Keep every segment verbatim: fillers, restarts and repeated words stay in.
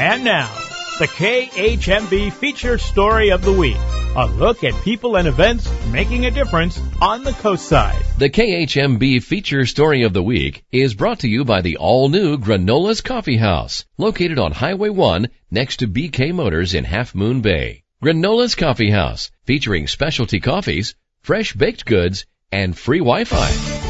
And now, the K H M B Feature Story of the Week. A look at people and events making a difference on the coastside. The K H M B Feature Story of the Week is brought to you by the all-new Granola's Coffee House, located on Highway one next to B K Motors in Half Moon Bay. Granola's Coffee House, featuring specialty coffees, fresh baked goods, and free Wi-Fi.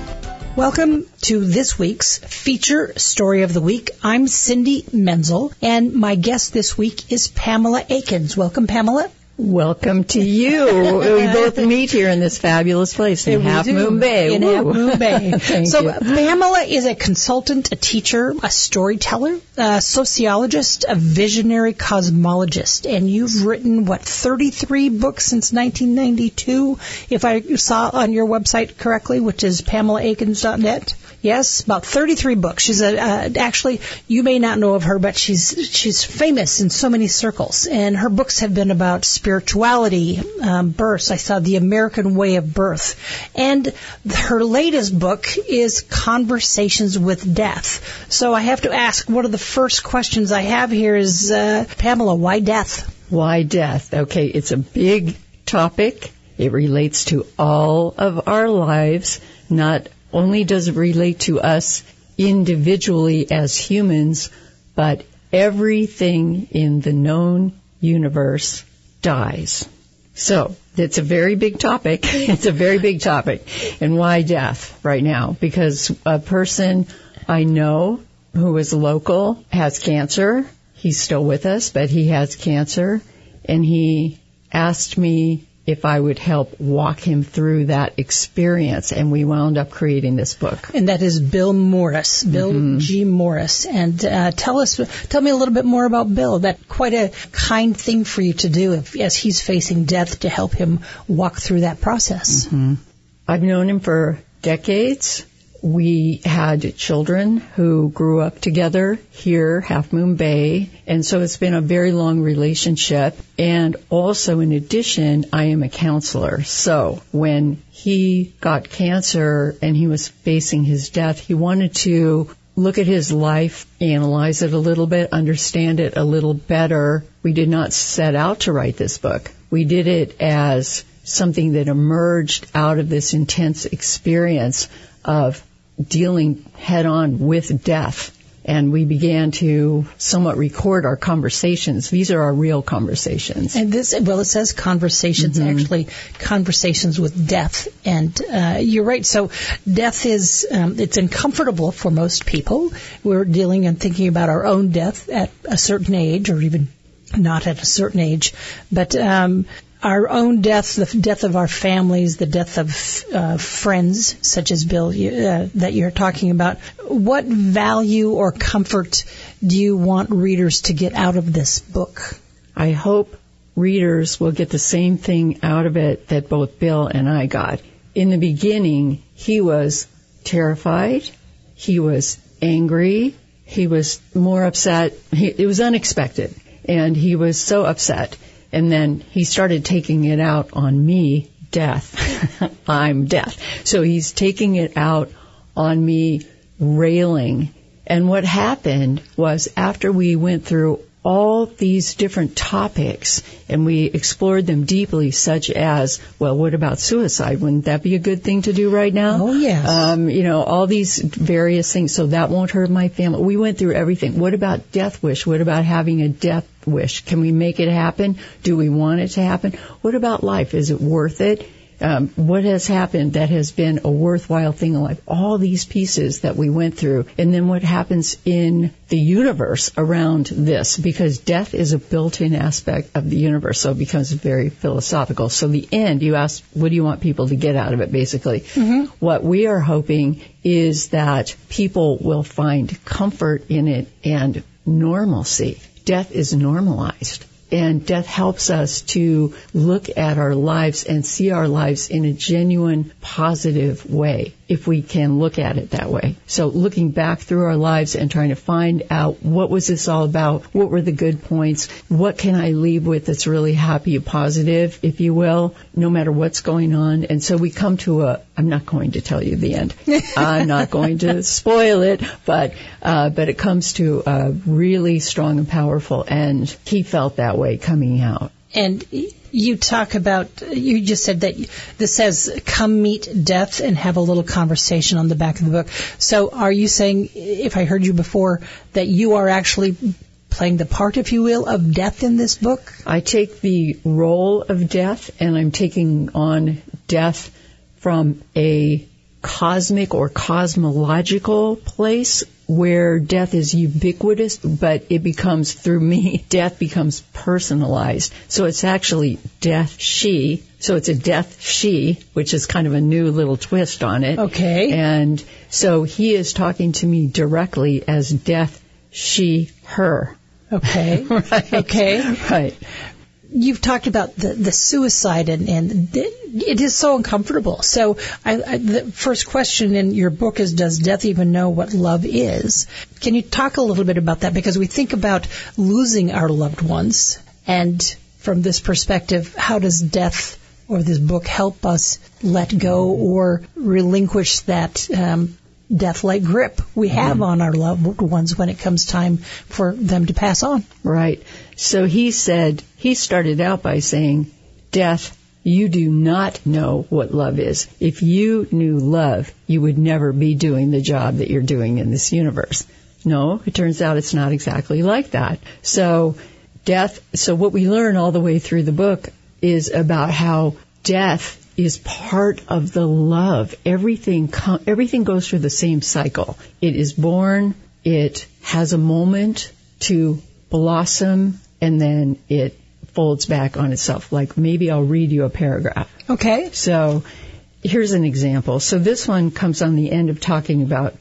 Welcome to this week's Feature Story of the Week. I'm Cindy Menzel, and my guest this week is Pamela Akins. Welcome, Pamela. Welcome to you. We both meet here in this fabulous place in Half Moon Bay. In Half Moon Bay. So you. Pamela is a consultant, a teacher, a storyteller, a sociologist, a visionary cosmologist, and you've written, what, thirty-three books since nineteen ninety-two, if I saw on your website correctly, which is pamela akins dot net. Yes, about thirty-three books. She's a, uh, actually, you may not know of her, but she's she's famous in so many circles. And her books have been about spirituality, um, births. I saw The American Way of Birth. And her latest book is Conversations with Death. So I have to ask, one of the first questions I have here is, uh, Pamela, why death? Why death? Okay, it's a big topic. It relates to all of our lives, not only does it relate to us individually as humans, but everything in the known universe dies. So it's a very big topic. It's a very big topic. And why death right now? Because a person I know who is local has cancer. He's still with us, but he has cancer. And he asked me if I would help walk him through that experience, and we wound up creating this book. And that is Bill Morris, Bill mm-hmm. G. Morris. And uh, tell us, tell me a little bit more about Bill. That's quite a kind thing for you to do if, as he's facing death, to help him walk through that process. Mm-hmm. I've known him for decades. We had children who grew up together here, Half Moon Bay, and so it's been a very long relationship. And also, in addition, I am a counselor. So when he got cancer and he was facing his death, he wanted to look at his life, analyze it a little bit, understand it a little better. We did not set out to write this book. We did it as something that emerged out of this intense experience of dealing head-on with death. And we began to somewhat record our conversations. These are our real conversations. And this, well, it says conversations, mm-hmm. actually, conversations with death. And uh, you're right. So death is, um, it's uncomfortable for most people. We're dealing and thinking about our own death at a certain age, or even not at a certain age. But um our own death, the death of our families, the death of uh, friends, such as Bill, uh, that you're talking about. What value or comfort do you want readers to get out of this book? I hope readers will get the same thing out of it that both Bill and I got. In the beginning, he was terrified. He was angry. He was more upset. He, it was unexpected, and he was so upset. And then he started taking it out on me, death. I'm death. So he's taking it out on me, railing. And what happened was, after we went through all these different topics and we explored them deeply, such as, well, what about suicide? Wouldn't that be a good thing to do right now? Oh, yes. Um, you know, all these various things. So that won't hurt my family. We went through everything. What about death wish? What about having a death wish? Can we make it happen? Do we want it to happen? What about life? Is it worth it? Um, what has happened that has been a worthwhile thing in life? All these pieces that we went through. And then what happens in the universe around this, because death is a built-in aspect of the universe, so it becomes very philosophical. So the end, you ask, what do you want people to get out of it, basically? Mm-hmm. What we are hoping is that people will find comfort in it and normalcy. Death is normalized. And death helps us to look at our lives and see our lives in a genuine, positive way, if we can look at it that way. So looking back through our lives and trying to find out, what was this all about? What were the good points? What can I leave with that's really happy, positive, if you will, no matter what's going on? And so we come to a, I'm not going to tell you the end. I'm not going to spoil it, but, uh, but it comes to a really strong and powerful end. He felt that way coming out. And you talk about, you just said that this says, come meet death and have a little conversation on the back of the book. So are you saying, if I heard you before, that you are actually playing the part, if you will, of death in this book? I take the role of death, and I'm taking on death from a cosmic or cosmological place where death is ubiquitous, but it becomes, through me, death becomes personalized. So it's actually death she. So it's a death she, which is kind of a new little twist on it. Okay. And so he is talking to me directly as death she, her. Okay. Right. Okay. Right. You've talked about the, the suicide, and, and it is so uncomfortable. So I, I, the first question in your book is, does death even know what love is? Can you talk a little bit about that? Because we think about losing our loved ones, and from this perspective, how does death or this book help us let go or relinquish that um, death-like grip we have mm-hmm. on our loved ones when it comes time for them to pass on? Right. So he said, he started out by saying, death, you do not know what love is. If you knew love, you would never be doing the job that you're doing in this universe. No, it turns out it's not exactly like that. So death, so what we learn all the way through the book is about how death is part of the love. Everything com- everything goes through the same cycle. It is born, it has a moment to blossom, and then it folds back on itself. Like, maybe I'll read you a paragraph. Okay. So here's an example. So this one comes on the end of talking about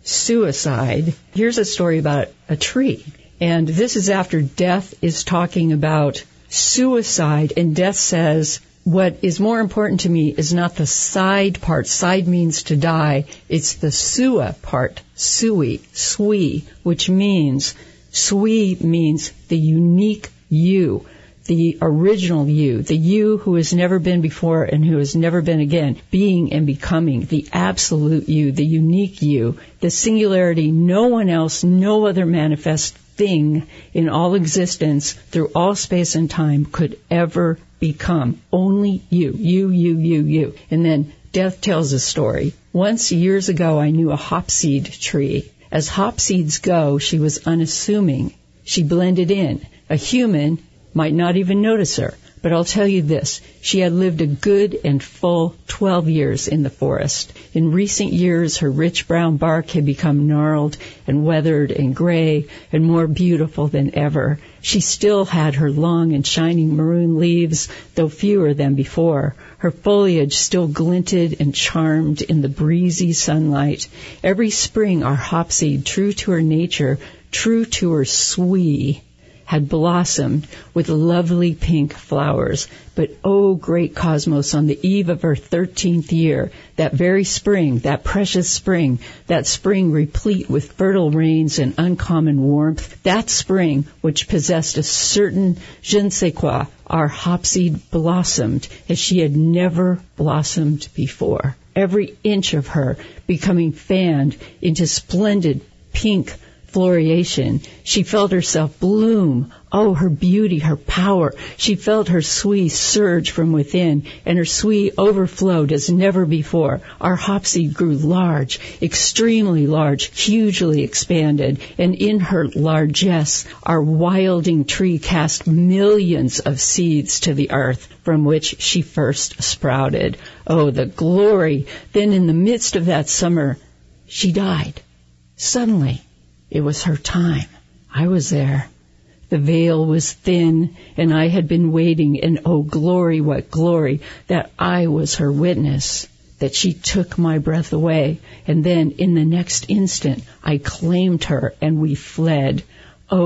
suicide. Here's a story about a tree. And this is after death is talking about suicide, and death says, what is more important to me is not the side part. Side means to die. It's the sua part, sui, sui, which means, sui means the unique you, the original you, the you who has never been before and who has never been again, being and becoming, the absolute you, the unique you, the singularity no one else, no other manifest thing in all existence through all space and time could ever become. Only you, you, you, you, you. And then death tells a story. Once, years ago, I knew a hopseed tree. As hopseeds go, she was unassuming. She blended in. A human might not even notice her. But I'll tell you this, she had lived a good and full twelve years in the forest. In recent years, her rich brown bark had become gnarled and weathered and gray and more beautiful than ever. She still had her long and shining maroon leaves, though fewer than before. Her foliage still glinted and charmed in the breezy sunlight. Every spring, our hopseed, true to her nature, true to her sui, had blossomed with lovely pink flowers. But, oh, great cosmos, on the eve of her thirteenth year, that very spring, that precious spring, that spring replete with fertile rains and uncommon warmth, that spring which possessed a certain je ne sais quoi, our hopseed blossomed as she had never blossomed before. Every inch of her becoming fanned into splendid pink floration. She felt herself bloom. Oh, her beauty, her power. She felt her sui surge from within, and her sui overflowed as never before. Our hopseed grew large, extremely large, hugely expanded, and in her largesse, our wilding tree cast millions of seeds to the earth from which she first sprouted. Oh, the glory! Then in the midst of that summer, she died. Suddenly. It was her time. I was there. The veil was thin, and I had been waiting, and oh, glory, what glory, that I was her witness, that she took my breath away, and then in the next instant, I claimed her, and we fled. Oh,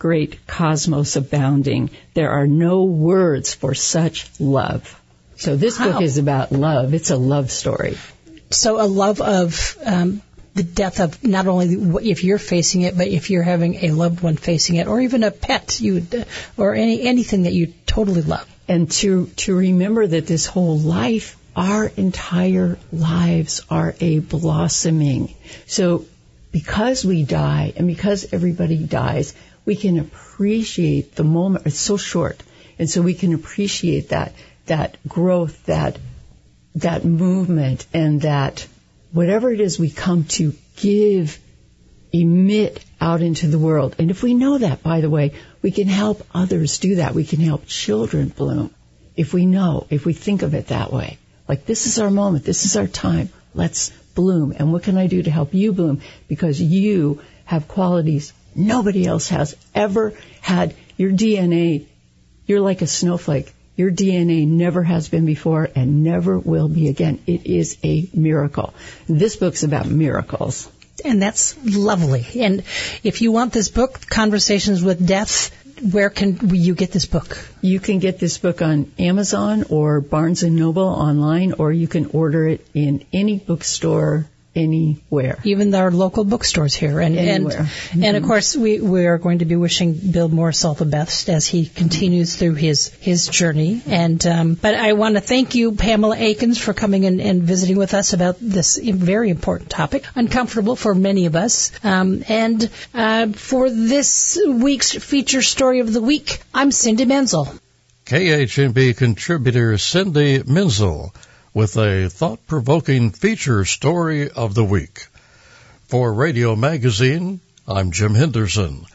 great cosmos abounding. There are no words for such love. So this Wow. book is about love. It's a love story. So a love of um, the death of not only if you're facing it, but if you're having a loved one facing it, or even a pet, you would, or any anything that you totally love. And to, to remember that this whole life, our entire lives are a blossoming. So because we die and because everybody dies, we can appreciate the moment. It's so short. And so we can appreciate that, that growth, that, that movement, and that whatever it is we come to give, emit out into the world. And if we know that, by the way, we can help others do that. We can help children bloom. If we know, if we think of it that way. Like, this is our moment. This is our time. Let's bloom. And what can I do to help you bloom? Because you have qualities nobody else has ever had. Your D N A, you're like a snowflake. Your D N A never has been before and never will be again. It is a miracle. This book's about miracles. And that's lovely. And if you want this book, Conversations with Death, where can you get this book? You can get this book on Amazon or Barnes and Noble online, or you can order it in any bookstore anywhere. Even our local bookstores here. And Anywhere. and, Mm-hmm. and of course, we, we are going to be wishing Bill Morris all the best as he continues through his, his journey. And um, But I want to thank you, Pamela Akins, for coming in and visiting with us about this very important topic, uncomfortable for many of us. Um, and uh, for this week's feature story of the week, I'm Cindy Menzel. K H M B contributor Cindy Menzel with a thought-provoking feature story of the week. For Radio Magazine, I'm Jim Henderson.